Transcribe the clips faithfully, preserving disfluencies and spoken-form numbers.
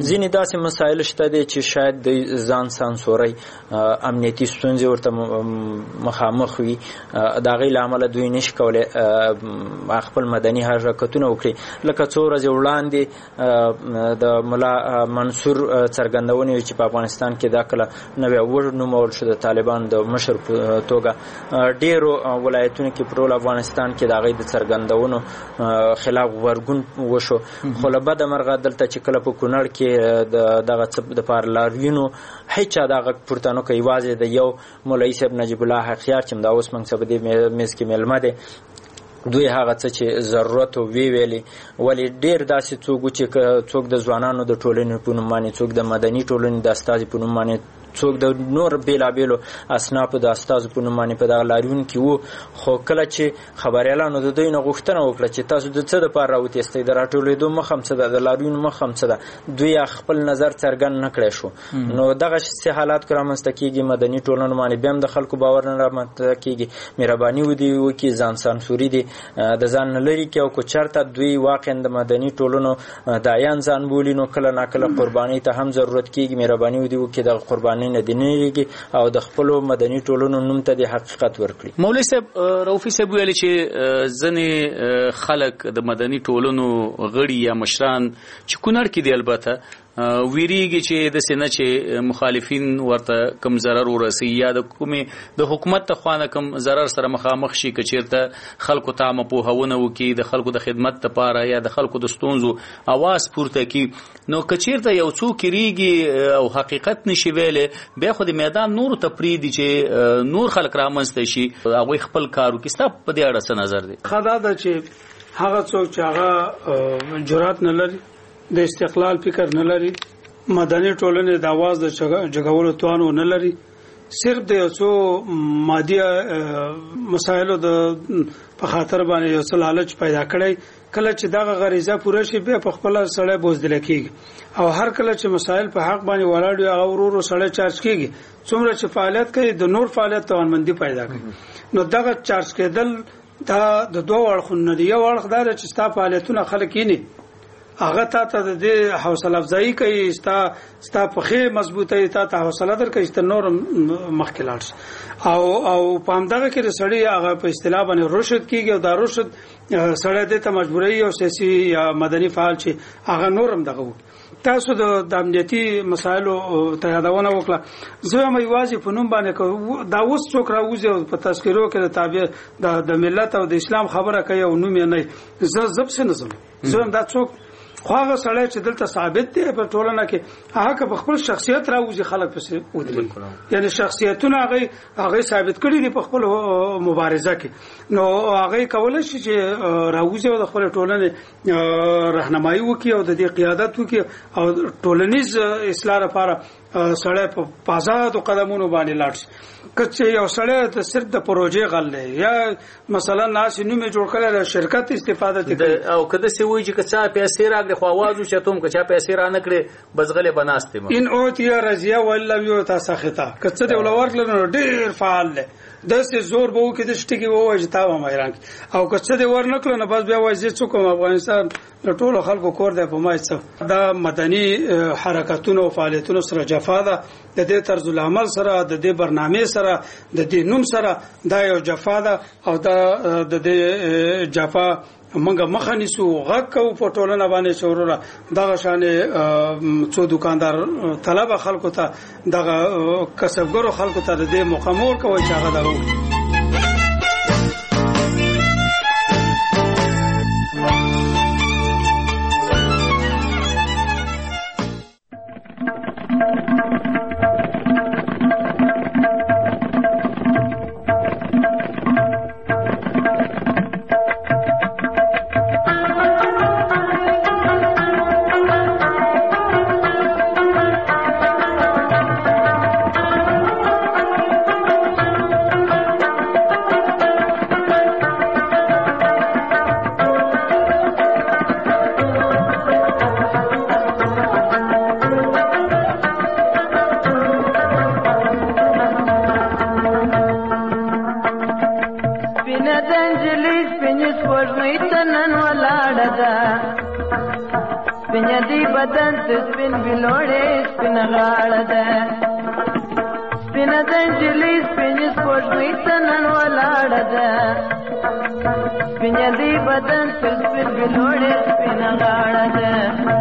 ځینې داسې مسایل شته دي چې شاید د ځان سانسوري امنیتي ستونزې ورته مخامخ وي، د هغې له امله دوی نشي کولی خپل مدني حرکتونه وکړي. لکه څو ورځې وړاندې د ملا منصور څرګندونې وي چې په افغانستان کې دا کله نوی ونومول شو د طالبان د مشر په توګه، ډېرو ولایتونو کې په ټول افغانستان کې د هغې د څرګندونو خلاف غبرګون وشو. خو له بده مرغه دلته چې کله په کونړ کې د دغه څه دپاره لاریونو هېچا دا غږ پورته نه کوي، یوازې د یو مولوي صاحب نجیب الله حقیار چې همدا اوس موږ څه په دې میز کې میلمه دی، دوی هغه څه چې ضرورت وی ویلي. ولې ډېر داسې څوک و چې څوک د ځوانانو د ټولنې په نوم باندې، څوک د مدني ټولنې د استازي په نوم باندې، څوک د نور بېلابېلو اصنافو د استازو په نوم باندې په دغه لاریون کې وو. خو کله چې خبریالانو د دوی نه غوښتنه وکړه چې تاسو د څه دپاره راوتېستئ، د راټولېدو مخه هم څه ده، د لاریون مخه هم څه ده، دوی خپل نظر څرګند نه کړی شو. نو دغسې حالات که رامنځته کېږي، مدني ټولنو باندې بیا هم د خلکو باور نه رامنځته کېږي. مهرباني ودې وکړي، ځان سانسوري دې د ځان نه لرې کړي، او که چېرته دوی واقعا د مدني ټولنو دایان ځان بولي، نو کله ناکله قربانۍ ته هم ضرورت کېږي. مهرباني ودې وکړي دغه قربانۍ نه دې نه لرېږي او د خپلو مدني ټولنو نوم ته د حقیقت ورکړي. مولوي صاحب، رؤفي صاحب ویلي چې ځینې خلک د مدني ټولنو غړي یا مشران چې کونړ کې دي البته ویریږي چې داسې نه چې مخالفین ورته کم ضرر ورسوي یا د کومې د حکومت ته خوا نه کم ضرر سره مخامخ شي، که چېرته خلکو ته عامه پوهونه وکړي، د خلکو د خدمت لپاره یا د خلکو د ستونزو اواز پورته کړي. نو که چېرته یو څوک ریږي او حقیقت نشي ویلی، بیا خو د میدان نورو ته پرېږدي چې نور خلک رامنځته شي، هغوی خپل کار وکړي. ستا په دې اړه څه نظر دی؟ ښه دا ده چې هغه څوک چې هغه جرأت نه لري، د استقلال فکر نه لري، مدني ټولنې د اواز د جګولو توان نه لري، صرف د یو څو مادي مسایلو د په خاطر باندې یو څه لالچ پیدا کړی، کله چې دغه غریزه پوره شي بیا په خپل سړی بوزدل کېږي. او هر کله چې مسایل په حق باندې ولاړ وي، هغه ورو ورو سړی چارج کېږي. څومره چې فعالیت کوي د نور فعالیت توانمندي پیدا کوي. نو دغه چارج کېدل دا د دوه اړخونو نه دی. یو اړخ دا چې ستا فعالیتونه خلک یې هغه تا ته د حوصله افزایی کوي، ستا ستا پخې مضبوطه تا ته حوصله درکوي چې نور مخکې لاړ شي. او او په همدغه کې د سړی هغه په اصطلاح باندې رشد کېږي، او دا رشد سړی دې ته مجبوروي او سیاسي یا مدني فعال چې هغه نور هم دغه وکړي. تاسو د امنیتي مسایلو ته یادونه وکړه، زه هم یوازې په نوم باندې دا اوس څوک راوځي او په تذکرو کې د تابع د ملت او د اسلام خبره کوي او نوم یې نه زه زب څه نه زم زه هم دا څوک خو هغه سړی چې دلته ثابت دی په ټولنه کې، هغه په خپل شخصیت راوځي خلک پسې ودرېږي، یعنی شخصیتونه هغه هغه ثابت کړي دي په خپل مبارزه کې. نو هغه کولای شي چې راوځي او د خپل ټولنې راهنمایي وکړي او د دې قیادت وکړي او ټولنیز اصلاح لپاره سړی په آزادو قدمونو باندې لاړ شي. که یو سړی د صرف د پروژې غل دی یا مثلا ناس نوم جوړ کړل شرکت استفاده کوي، او کده سی وایي چې کچا پیسې راغلي خو आवाज وشتوم کچا پیسې را نه کړې بزغله بناسته ان اوتیا رضیا والله یو تاسو خطا کڅ دی ولور کړل ډیر فعال دی داسې زور به وکړي د شټکی وایي چې تا و مېران او کڅ دی ور نکړل نه بس بیا وایي چې کوم افغانستان ټول خلکو کور دی په مای څه دا مدني حرکتونو او فعالیتونو سره جفا ده، د دې طرز العمل سره د دې برنامه سره د دې نوم سره دا یو جفا ده او دا د دې جفا منګه مخه نیسو غږ کو په ټولنه باندې شوروره دغه شانې څو دکاندار طلبه خلکو ته دغه کسبګرو خلکو ته د دې مقامور کوي چې هغه دغه سپینه دی بدن ته سپین بلوړې سپینه غاړه ده سپینه د نجلۍ سپینې سپوږمۍ ته نن ولاړه ده سپینه دی بدن ته سپین بلوړې سپینه غاړه ده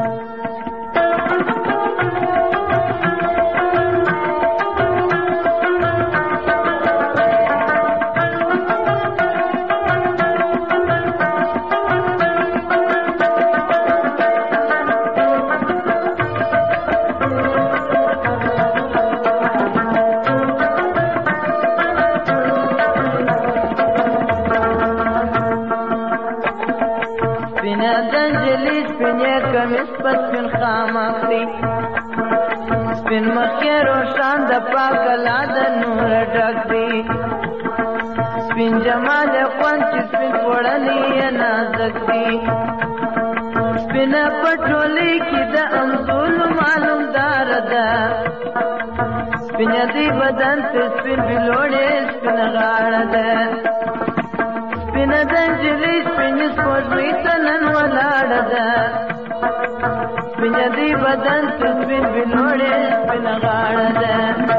سپین خامخي سپین مخې روشان د پاک لا د نور ډک دی سپین جمال خوند چې سپین وړلې نازک دی سپین پټولې کې د انزول معلوم دار ده سپین دی بدن ته سپین بلوړې سپین غاړه ده سپین د نجلۍ سپین سپوږمۍ ته نن ولاړه ده سپینه دی بدن ته سپین بلوړې سپینه غاړه ده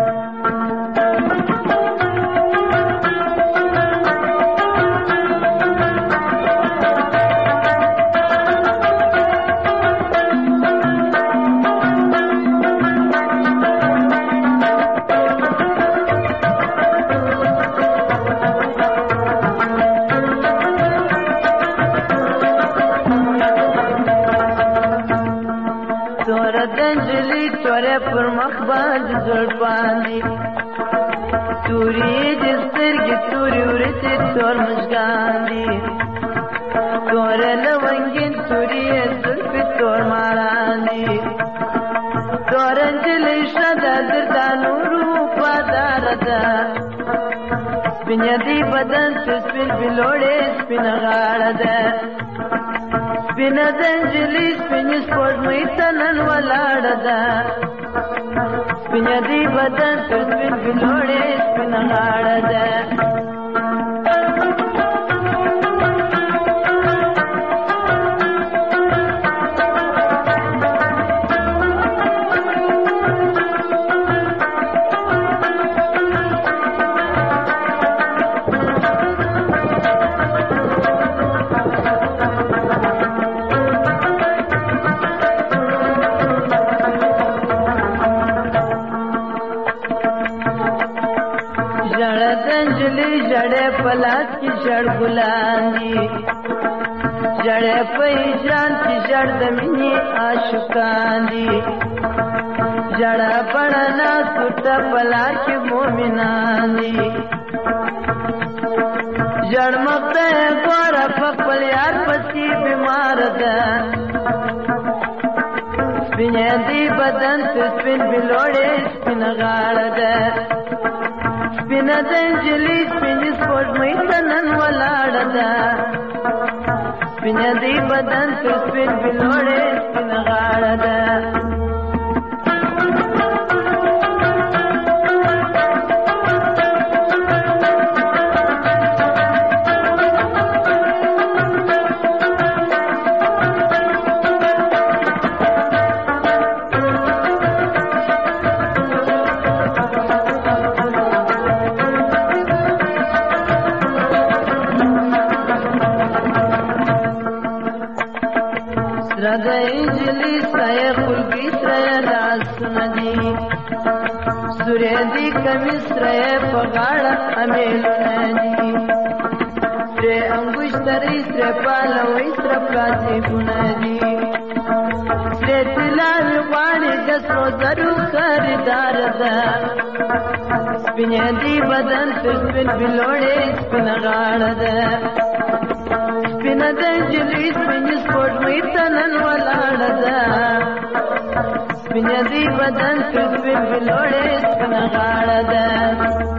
پر مخ باندې زړبان دي تورې د سترګې تورې ورته تور مشګان دي تور لونګین تورې زلفې تور ماران دي تور نجلۍ شده دردانورو پادار ده سپینه دی بدن ته سپین بلوړې سپینه غاړه ده سپینه د نجلۍ سپینې سپوږمۍ ته نن ولاړه ده سپینه دی بدن ته سپین بلوړې سپینه غاړه ده پلاس کی جڑ گلان دی جڑے پہچان کی جڑ دمینی عاشقان دی جڑا پڑنا سوٹا پلا کی مومنان دی جڑ مقتے گورا پپل یار پسی بیمار دا سپینه دی بدن تو سپین بلوڑے سپین غاڑ دا سپینه د نجلۍ سپینې سپوږمۍ ته نن ولاړه ده سپینه دی بدن ته سپین بلوړې سپینه غاړه ده سورې دی کمیس رې په غاړه امیلونه دي سرې انګشترې سرې پالوي سره کاتبونه دي سرې طلاوې غواړي د سرو زرو خریدار ده سپینه دی بدن ته سپین بلوړې سپینه غاړه ده سپینه د نجلۍ سپینې سپوږمۍ ته نن ولاړه ده سپینه دی بدن ته سپین بلوړې سپینه غاړه ده